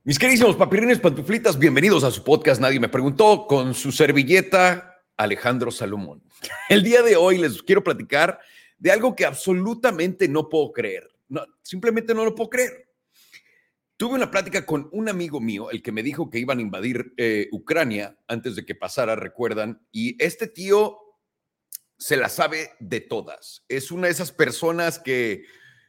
Mis queridísimos papirrines pantuflitas, bienvenidos a su podcast Nadie me preguntó, con su servilleta Alejandro Salomón. El día de hoy les quiero platicar de algo que absolutamente no puedo creer. No, simplemente no lo puedo creer. Tuve una plática con un amigo mío, el que me dijo que iban a invadir Ucrania antes de que pasara, recuerdan, y este tío se la sabe de todas. Es una de esas personas que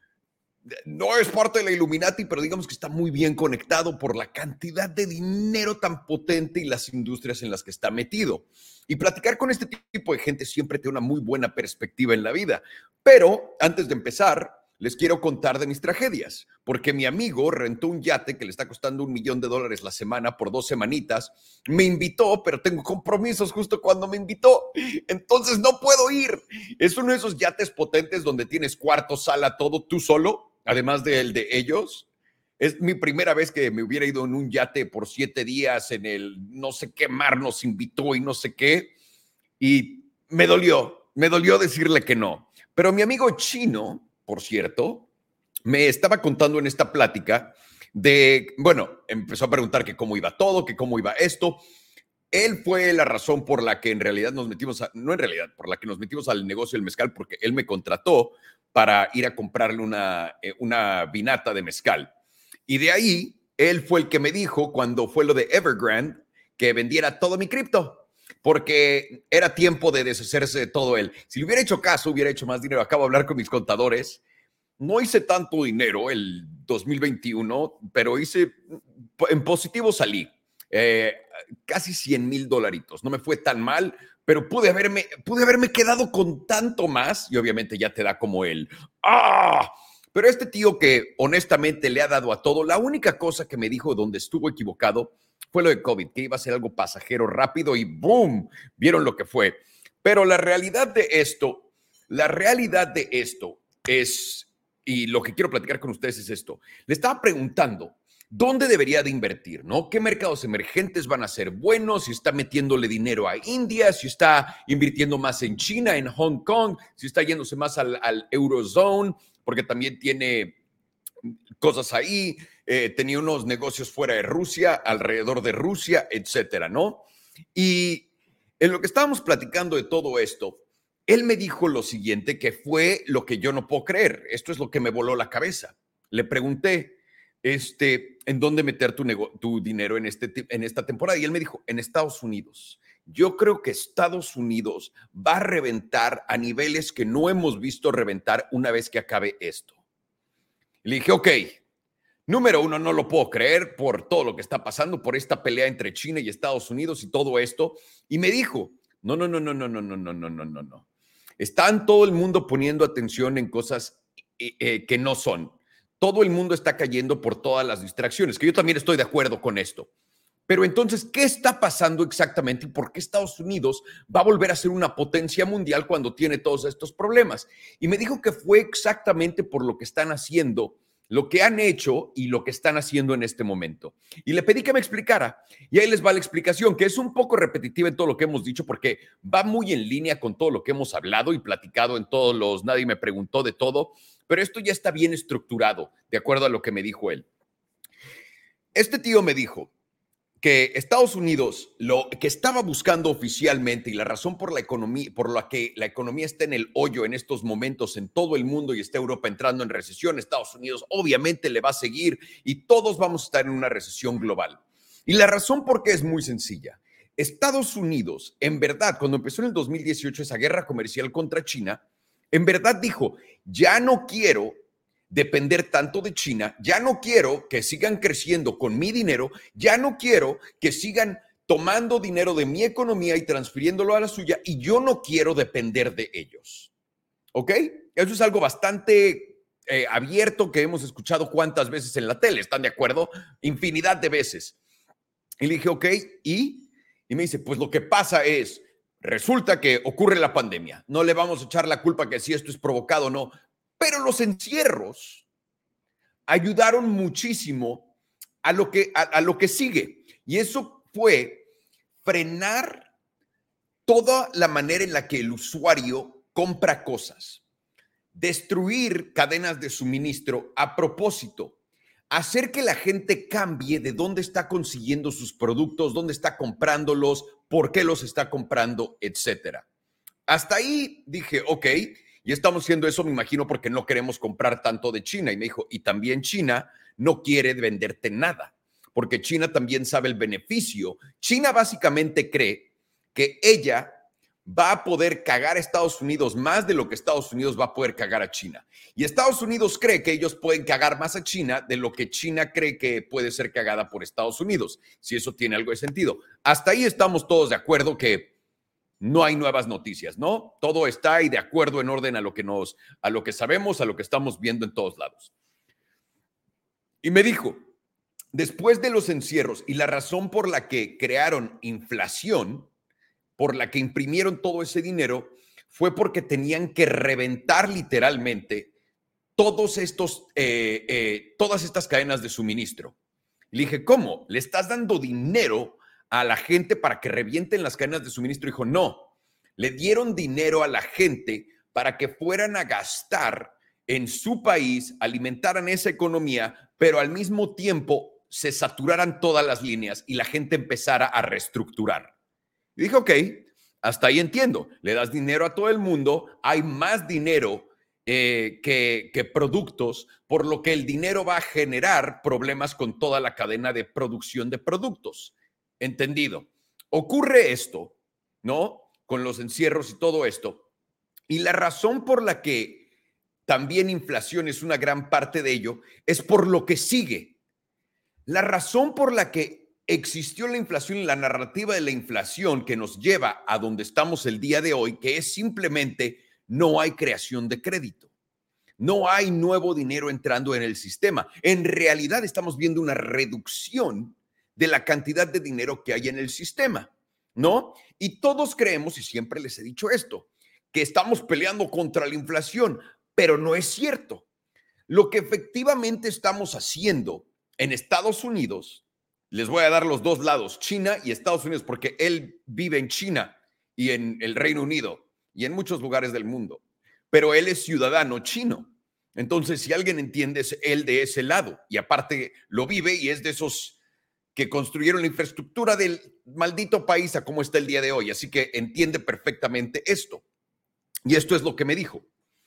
no es parte de la Illuminati, pero digamos que está muy bien conectado por la cantidad de dinero tan potente y las industrias en las que está metido. Y platicar con este tipo de gente siempre te da una muy buena perspectiva en la vida. Pero antes de empezar, les quiero contar de mis tragedias, porque mi amigo rentó un yate que le está costando $1,000,000 la semana por 2 semanitas. Me invitó, pero tengo compromisos justo cuando me invitó. Entonces no puedo ir. Es uno de esos yates potentes donde tienes cuarto, sala, todo tú solo, además del de ellos. Es mi primera vez que me hubiera ido en un yate por 7 días en el no sé qué mar nos invitó y no sé qué. Y me dolió decirle que no. Pero mi amigo chino, por cierto, me estaba contando en esta plática bueno, empezó a preguntar que cómo iba todo, que cómo iba esto. Él fue la razón por la que en realidad nos metimos, no en realidad, por la que nos metimos al negocio del mezcal, porque él me contrató para ir a comprarle una vinata de mezcal. Y de ahí, él fue el que me dijo cuando fue lo de Evergrande que vendiera todo mi cripto, porque era tiempo de deshacerse de todo él. Si le hubiera hecho caso, hubiera hecho más dinero. Acabo de hablar con mis contadores. No hice tanto dinero el 2021, pero en positivo salí. Eh, Casi $100,000. No me fue tan mal, pero pude haberme quedado con tanto más y obviamente ya te da como el ¡ah! Pero este tío que honestamente le ha dado a todo, la única cosa que me dijo donde estuvo equivocado fue lo de COVID, que iba a ser algo pasajero rápido y ¡boom! Vieron lo que fue. Pero la realidad de esto es, y lo que quiero platicar con ustedes es esto. Le estaba preguntando ¿dónde debería de invertir? ¿No? ¿Qué mercados emergentes van a ser buenos? Si está metiéndole dinero a India, si está invirtiendo más en China, en Hong Kong, si está yéndose más al Eurozone, porque también tiene cosas ahí, tenía unos negocios fuera de Rusia, alrededor de Rusia, etcétera, ¿no? Y en lo que estábamos platicando de todo esto, él me dijo lo siguiente, que fue lo que yo no puedo creer. Esto es lo que me voló la cabeza. Le pregunté, ¿en dónde meter tu dinero en esta temporada? Y él me dijo, en Estados Unidos. Yo creo que Estados Unidos va a reventar a niveles que no hemos visto reventar una vez que acabe esto. Le dije, ok, número uno, no lo puedo creer por todo lo que está pasando, por esta pelea entre China y Estados Unidos y todo esto. Y me dijo, no, no, no, no, no, no, no, no, no, no, no, no. Están todo el mundo poniendo atención en cosas que no son. Todo el mundo está cayendo por todas las distracciones, que yo también estoy de acuerdo con esto. Pero entonces, ¿qué está pasando exactamente y por qué Estados Unidos va a volver a ser una potencia mundial cuando tiene todos estos problemas? Y me dijo que fue exactamente por lo que están haciendo, lo que han hecho y lo que están haciendo en este momento. Y le pedí que me explicara. Y ahí les va la explicación, que es un poco repetitiva en todo lo que hemos dicho, porque va muy en línea con todo lo que hemos hablado y platicado en todos los, nadie me preguntó de todo, pero esto ya está bien estructurado, de acuerdo a lo que me dijo él. Este tío me dijo que Estados Unidos lo que estaba buscando oficialmente y la razón por la que la economía está en el hoyo en estos momentos en todo el mundo y está Europa entrando en recesión, Estados Unidos obviamente le va a seguir y todos vamos a estar en una recesión global. Y la razón por qué es muy sencilla. Estados Unidos, en verdad, cuando empezó en el 2018 esa guerra comercial contra China, en verdad dijo, ya no quiero depender tanto de China, ya no quiero que sigan creciendo con mi dinero, ya no quiero que sigan tomando dinero de mi economía y transfiriéndolo a la suya y yo no quiero depender de ellos. ¿Ok? Eso es algo bastante abierto que hemos escuchado cuántas veces en la tele, ¿están de acuerdo? Infinidad de veces. Y le dije, ok, y me dice, pues lo que pasa es, resulta que ocurre la pandemia, no le vamos a echar la culpa que si esto es provocado o no, pero los encierros ayudaron muchísimo a lo que sigue. Y eso fue frenar toda la manera en la que el usuario compra cosas, destruir cadenas de suministro a propósito, hacer que la gente cambie de dónde está consiguiendo sus productos, dónde está comprándolos, por qué los está comprando, etcétera. Hasta ahí dije, ok, y estamos haciendo eso, me imagino, porque no queremos comprar tanto de China. Y me dijo, y también China no quiere venderte nada, porque China también sabe el beneficio. China básicamente cree que ella va a poder cagar a Estados Unidos más de lo que Estados Unidos va a poder cagar a China. Y Estados Unidos cree que ellos pueden cagar más a China de lo que China cree que puede ser cagada por Estados Unidos, si eso tiene algo de sentido. Hasta ahí estamos todos de acuerdo que no hay nuevas noticias, ¿no? Todo está ahí de acuerdo, en orden a lo que sabemos, a lo que estamos viendo en todos lados. Y me dijo, después de los encierros y la razón por la que crearon inflación, por la que imprimieron todo ese dinero, fue porque tenían que reventar literalmente todas estas cadenas de suministro. Le dije, ¿cómo? ¿Le estás dando dinero a la gente para que revienten las cadenas de suministro? Dijo, no, le dieron dinero a la gente para que fueran a gastar en su país, alimentaran esa economía, pero al mismo tiempo se saturaran todas las líneas y la gente empezara a reestructurar. Y dije, ok, hasta ahí entiendo. Le das dinero a todo el mundo, hay más dinero que productos, por lo que el dinero va a generar problemas con toda la cadena de producción de productos. Entendido. Ocurre esto, ¿no? Con los encierros y todo esto. Y la razón por la que también inflación es una gran parte de ello es por lo que sigue. La razón por la que existió la inflación y la narrativa de la inflación que nos lleva a donde estamos el día de hoy, que es simplemente no hay creación de crédito. No hay nuevo dinero entrando en el sistema. En realidad estamos viendo una reducción de la cantidad de dinero que hay en el sistema, ¿no? Y todos creemos, y siempre les he dicho esto, que estamos peleando contra la inflación, pero no es cierto. Lo que efectivamente estamos haciendo en Estados Unidos, les voy a dar los dos lados, China y Estados Unidos, porque él vive en China y en el Reino Unido y en muchos lugares del mundo, pero él es ciudadano chino. Entonces, si alguien entiende, es él de ese lado y aparte lo vive y es de esos que construyeron la infraestructura del maldito país a cómo está el día de hoy. Así que entiende perfectamente esto. Y esto es lo que me dijo.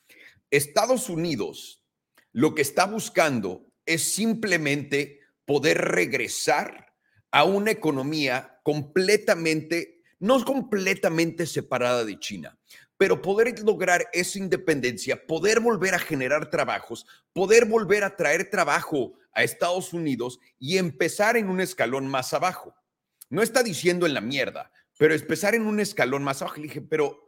Estados Unidos lo que está buscando es simplemente poder regresar a una economía completamente, no completamente separada de China, pero poder lograr esa independencia, poder volver a generar trabajos, poder volver a traer trabajo a Estados Unidos y empezar en un escalón más abajo. No está diciendo en la mierda, pero empezar en un escalón más abajo. Le dije, pero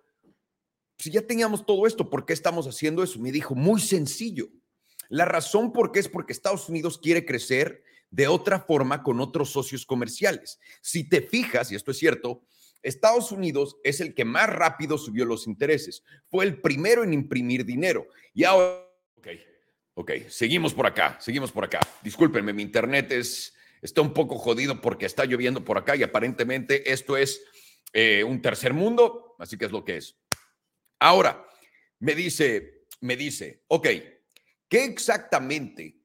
si ya teníamos todo esto, ¿por qué estamos haciendo eso? Me dijo, muy sencillo. La razón por qué es porque Estados Unidos quiere crecer de otra forma con otros socios comerciales. Si te fijas, y esto es cierto, Estados Unidos es el que más rápido subió los intereses. Fue el primero en imprimir dinero. Y ahora, ok, seguimos por acá. Discúlpenme, mi internet está un poco jodido porque está lloviendo por acá y aparentemente esto es un tercer mundo, así que es lo que es. Ahora, me dice, ok, ¿qué exactamente?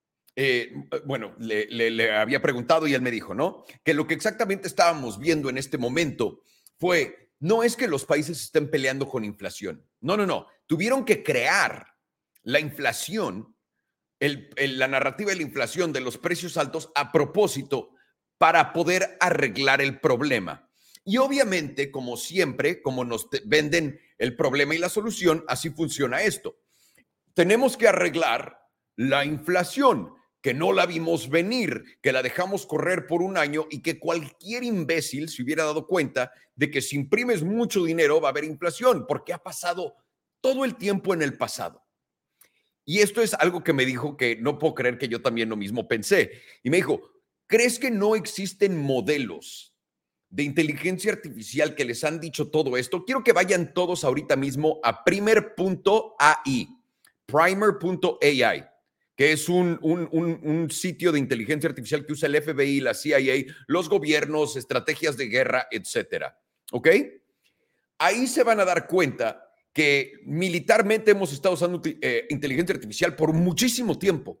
Bueno, le había preguntado y él me dijo, ¿no? Que lo que exactamente estábamos viendo en este momento fue, no es que los países estén peleando con inflación. No. Tuvieron que crear la inflación, la narrativa de la inflación, de los precios altos a propósito para poder arreglar el problema. Y obviamente, como siempre, como nos venden el problema y la solución, así funciona esto. Tenemos que arreglar la inflación, que no la vimos venir, que la dejamos correr por un año y que cualquier imbécil se hubiera dado cuenta de que si imprimes mucho dinero va a haber inflación, porque ha pasado todo el tiempo en el pasado. Y esto es algo que me dijo que no puedo creer que yo también lo mismo pensé. Y me dijo, ¿crees que no existen modelos de inteligencia artificial que les han dicho todo esto? Quiero que vayan todos ahorita mismo a primer.ai, primer.ai, que es un sitio de inteligencia artificial que usa el FBI, la CIA, los gobiernos, estrategias de guerra, etcétera. ¿Ok? Ahí se van a dar cuenta que militarmente hemos estado usando inteligencia artificial por muchísimo tiempo.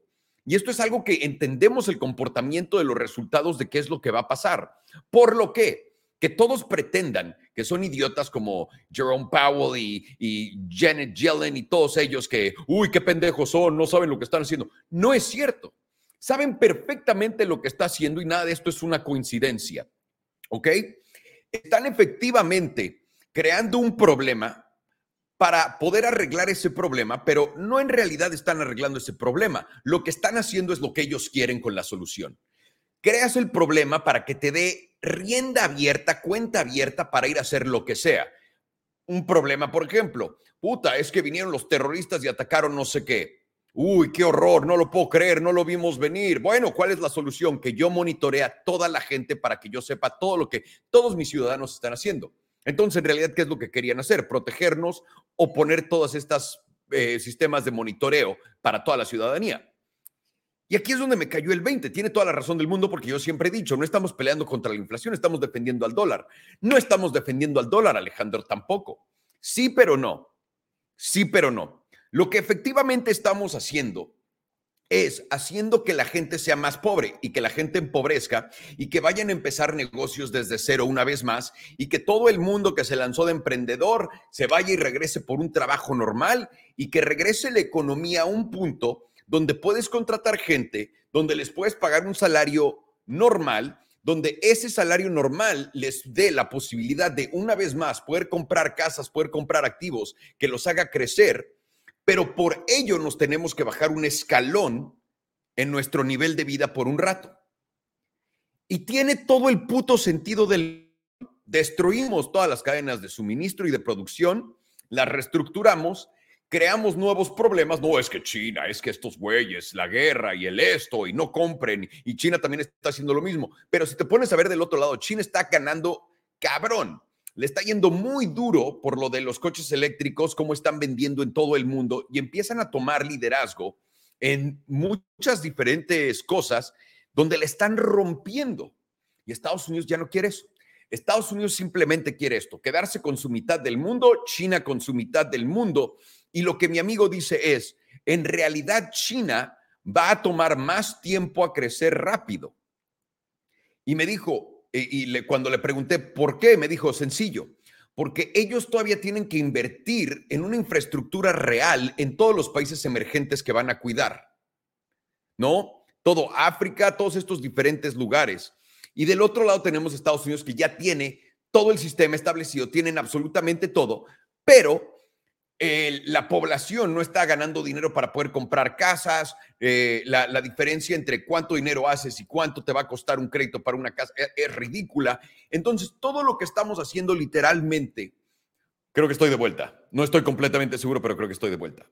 Y esto es algo que entendemos el comportamiento de los resultados de qué es lo que va a pasar. Por lo que todos pretendan que son idiotas como Jerome Powell y Janet Yellen y todos ellos que, uy, qué pendejos son, no saben lo que están haciendo. No es cierto. Saben perfectamente lo que está haciendo y nada de esto es una coincidencia. ¿Ok? Están efectivamente creando un problema para poder arreglar ese problema, pero no en realidad están arreglando ese problema. Lo que están haciendo es lo que ellos quieren con la solución. Creas el problema para que te dé rienda abierta, cuenta abierta para ir a hacer lo que sea. Un problema, por ejemplo, puta, es que vinieron los terroristas y atacaron no sé qué. Uy, qué horror, no lo puedo creer, no lo vimos venir. Bueno, ¿cuál es la solución? Que yo monitorea a toda la gente para que yo sepa todo lo que todos mis ciudadanos están haciendo. Entonces, en realidad, ¿qué es lo que querían hacer? Protegernos o poner todas estas sistemas de monitoreo para toda la ciudadanía. Y aquí es donde me cayó el 20. Tiene toda la razón del mundo porque yo siempre he dicho, no estamos peleando contra la inflación, estamos defendiendo al dólar. No estamos defendiendo al dólar, Alejandro, tampoco. Sí, pero no. Sí, pero no. Lo que efectivamente estamos haciendo es haciendo que la gente sea más pobre y que la gente empobrezca y que vayan a empezar negocios desde cero una vez más y que todo el mundo que se lanzó de emprendedor se vaya y regrese por un trabajo normal y que regrese la economía a un punto donde puedes contratar gente, donde les puedes pagar un salario normal, donde ese salario normal les dé la posibilidad de una vez más poder comprar casas, poder comprar activos que los haga crecer, pero por ello nos tenemos que bajar un escalón en nuestro nivel de vida por un rato. Y tiene todo el puto sentido del... Destruimos todas las cadenas de suministro y de producción, las reestructuramos, creamos nuevos problemas. No, es que China, es que estos güeyes, la guerra y el esto, y no compren, y China también está haciendo lo mismo. Pero si te pones a ver del otro lado, China está ganando cabrón. Le está yendo muy duro por lo de los coches eléctricos, cómo están vendiendo en todo el mundo y empiezan a tomar liderazgo en muchas diferentes cosas donde le están rompiendo. Y Estados Unidos ya no quiere eso. Estados Unidos simplemente quiere esto, quedarse con su mitad del mundo, China con su mitad del mundo. Y lo que mi amigo dice es, en realidad China va a tomar más tiempo a crecer rápido. Y me dijo, cuando le pregunté por qué, me dijo, sencillo, porque ellos todavía tienen que invertir en una infraestructura real en todos los países emergentes que van a cuidar, ¿no? Todo África, todos estos diferentes lugares. Y del otro lado tenemos Estados Unidos que ya tiene todo el sistema establecido, tienen absolutamente todo, pero la población no está ganando dinero para poder comprar casas, la diferencia entre cuánto dinero haces y cuánto te va a costar un crédito para una casa es ridícula. Entonces, todo lo que estamos haciendo literalmente, creo que estoy de vuelta. No estoy completamente seguro, pero creo que estoy de vuelta.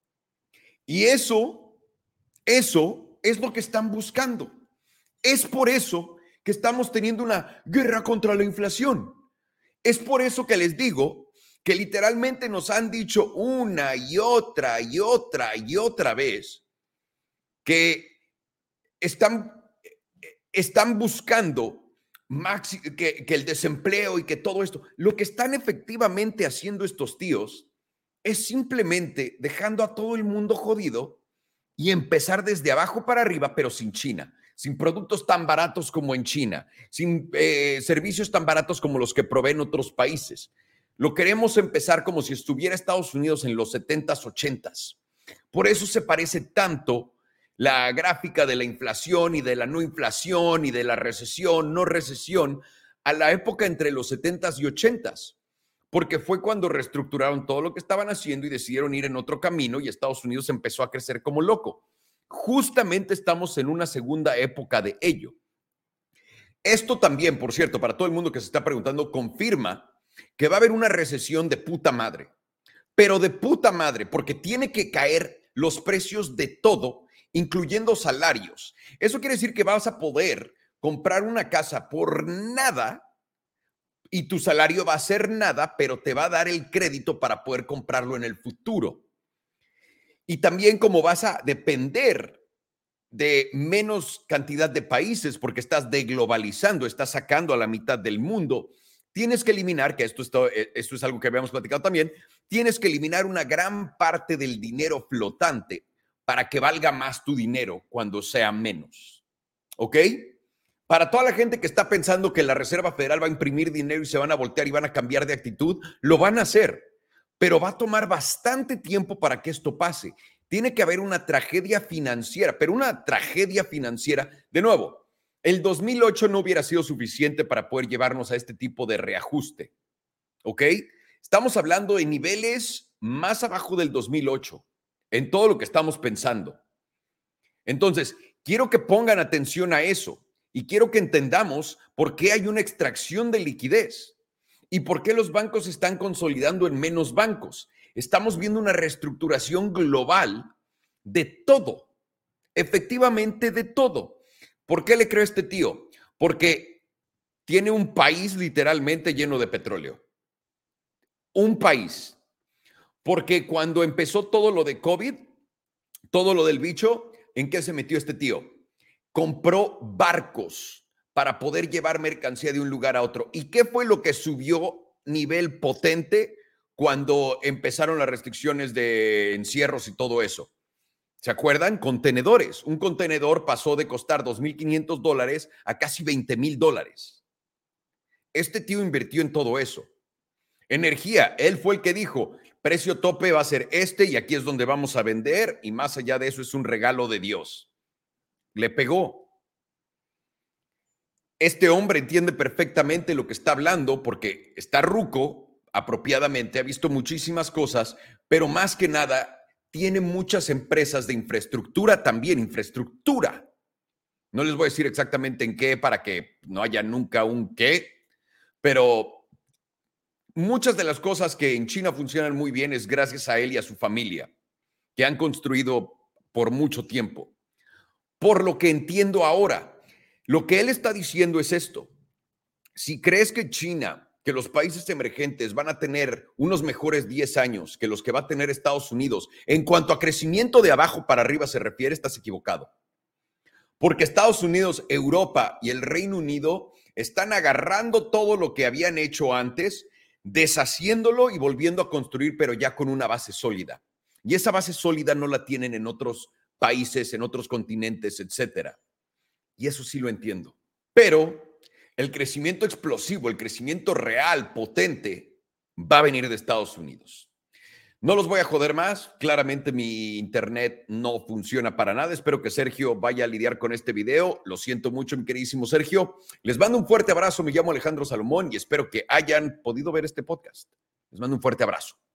Y eso es lo que están buscando. Es por eso que estamos teniendo una guerra contra la inflación. Es por eso que les digo que literalmente nos han dicho una y otra y otra y otra vez que están buscando que el desempleo y que todo esto, lo que están efectivamente haciendo estos tíos es simplemente dejando a todo el mundo jodido y empezar desde abajo para arriba, pero sin China, sin productos tan baratos como en China, sin servicios tan baratos como los que proveen otros países. Lo queremos empezar como si estuviera Estados Unidos en los 70s, 80s. Por eso se parece tanto la gráfica de la inflación y de la no inflación y de la recesión, no recesión, a la época entre los 70s y 80s, porque fue cuando reestructuraron todo lo que estaban haciendo y decidieron ir en otro camino y Estados Unidos empezó a crecer como loco. Justamente estamos en una segunda época de ello. Esto también, por cierto, para todo el mundo que se está preguntando, confirma que va a haber una recesión de puta madre, pero de puta madre, porque tiene que caer los precios de todo, incluyendo salarios. Eso quiere decir que vas a poder comprar una casa por nada y tu salario va a ser nada, pero te va a dar el crédito para poder comprarlo en el futuro. Y también como vas a depender de menos cantidad de países porque estás deglobalizando, estás sacando a la mitad del mundo, tienes que eliminar, que esto es algo que habíamos platicado también, tienes que eliminar una gran parte del dinero flotante para que valga más tu dinero cuando sea menos. ¿Ok? Para toda la gente que está pensando que la Reserva Federal va a imprimir dinero y se van a voltear y van a cambiar de actitud, lo van a hacer, pero va a tomar bastante tiempo para que esto pase. Tiene que haber una tragedia financiera, pero una tragedia financiera, de nuevo, el 2008 no hubiera sido suficiente para poder llevarnos a este tipo de reajuste, ¿ok? Estamos hablando de niveles más abajo del 2008 en todo lo que estamos pensando. Entonces, quiero que pongan atención a eso y quiero que entendamos por qué hay una extracción de liquidez y por qué los bancos se están consolidando en menos bancos. Estamos viendo una reestructuración global de todo, efectivamente de todo. ¿Por qué le creo a este tío? Porque tiene un país literalmente lleno de petróleo. Un país. Porque cuando empezó todo lo de COVID, todo lo del bicho, ¿en qué se metió este tío? Compró barcos para poder llevar mercancía de un lugar a otro. ¿Y qué fue lo que subió nivel potente cuando empezaron las restricciones de encierros y todo eso? ¿Se acuerdan? Contenedores. Un contenedor pasó de costar $2,500 a casi $20,000. Este tío invirtió en todo eso. Energía, él fue el que dijo, precio tope va a ser este y aquí es donde vamos a vender y más allá de eso es un regalo de Dios. Le pegó. Este hombre entiende perfectamente lo que está hablando porque está ruco, apropiadamente, ha visto muchísimas cosas, pero más que nada tiene muchas empresas de infraestructura también, infraestructura. No les voy a decir exactamente en qué para que no haya nunca un qué, pero muchas de las cosas que en China funcionan muy bien es gracias a él y a su familia, que han construido por mucho tiempo. Por lo que entiendo ahora, lo que él está diciendo es esto. Si crees que China, que los países emergentes van a tener unos mejores 10 años que los que va a tener Estados Unidos, en cuanto a crecimiento de abajo para arriba se refiere, estás equivocado. Porque Estados Unidos, Europa y el Reino Unido están agarrando todo lo que habían hecho antes, deshaciéndolo y volviendo a construir, pero ya con una base sólida. Y esa base sólida no la tienen en otros países, en otros continentes, etcétera. Y eso sí lo entiendo. Pero el crecimiento explosivo, el crecimiento real, potente, va a venir de Estados Unidos. No los voy a joder más. Claramente mi internet no funciona para nada. Espero que Sergio vaya a lidiar con este video. Lo siento mucho, mi queridísimo Sergio. Les mando un fuerte abrazo. Me llamo Alejandro Salomón y espero que hayan podido ver este podcast. Les mando un fuerte abrazo.